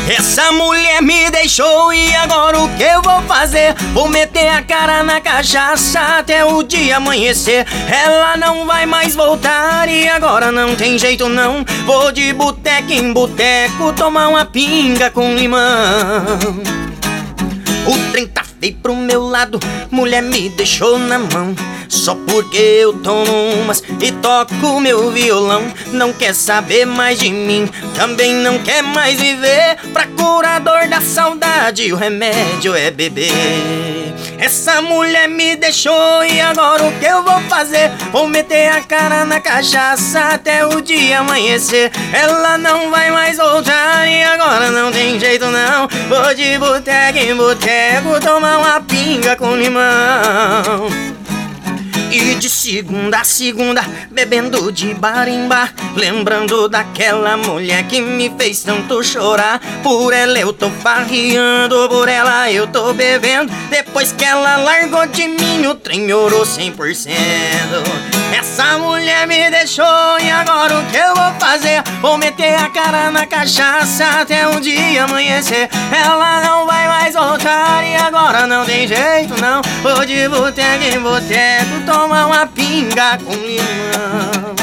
Essa mulher me deixou e agora o que eu vou fazer? Vou meter a cara na cachaça até o dia amanhecer. Ela não vai mais voltar e agora não tem jeito não. Vou de boteco em boteco tomar uma pinga com limão. O trem tá feio pro meu lado, mulher me deixou na mão. Só porque eu tomo umas e toco meu violão. Não quer saber mais de mim, também não quer mais viver. Pra curador da saudade o remédio é beber. Essa mulher me deixou e agora o que eu vou fazer? Vou meter a cara na cachaça até o dia amanhecer. Ela não vai mais voltar e agora não tem jeito não. Vou de boteco em boteco tomar uma pinga com limão. E de segunda a segunda, bebendo de bar em bar, lembrando daquela mulher que me fez tanto chorar. Por ela eu tô farreando, por ela eu tô bebendo. Depois que ela largou de mim, o trem orou 100%. Essa mulher me deixou e agora o que eu vou fazer? Vou meter a cara na cachaça até um dia amanhecer. Ela não vai mais voltar e agora não tem jeito não. Vou de boteco em boteco tomar uma pinga com limão.